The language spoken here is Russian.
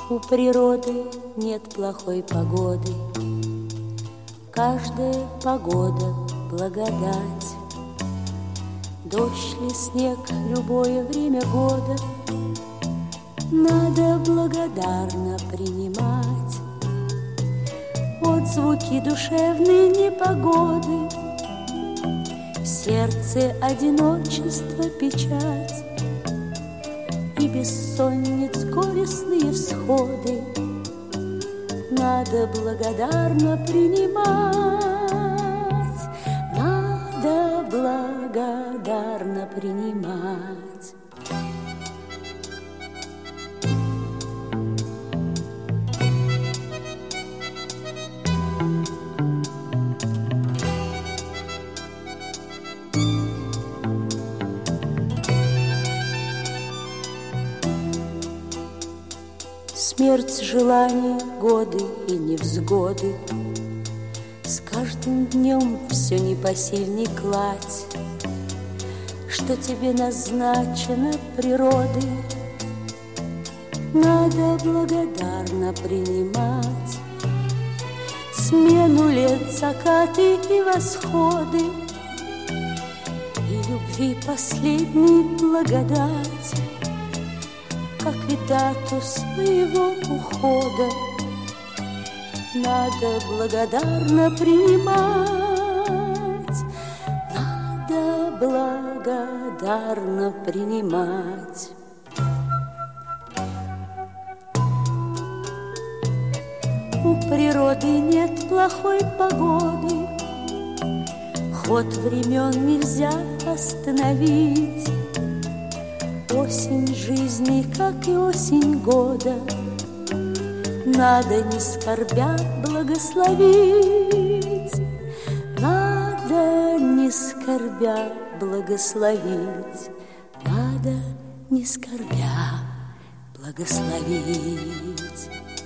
У природы нет плохой погоды, каждая погода благодать. Дождь ли снег, любое время года надо благодарно принимать. Отзвуки душевной непогоды, в сердце одиночество печать, и бессонниц горестные всходы надо благодарно принимать, надо благодарно принимать. Смерть, желания, годы и невзгоды, с каждым днем все непосильней кладь, что тебе назначено природой, надо благодарно принимать. Смену лет, закаты и восходы, и любви последней благодать, как и дату своего ухода надо благодарно принимать, надо благодарно принимать. У природы нет плохой погоды, ход времен нельзя остановить. Осень жизни, как и осень года, надо не скорбя благословить, надо не скорбя благословить, надо не скорбя благословить.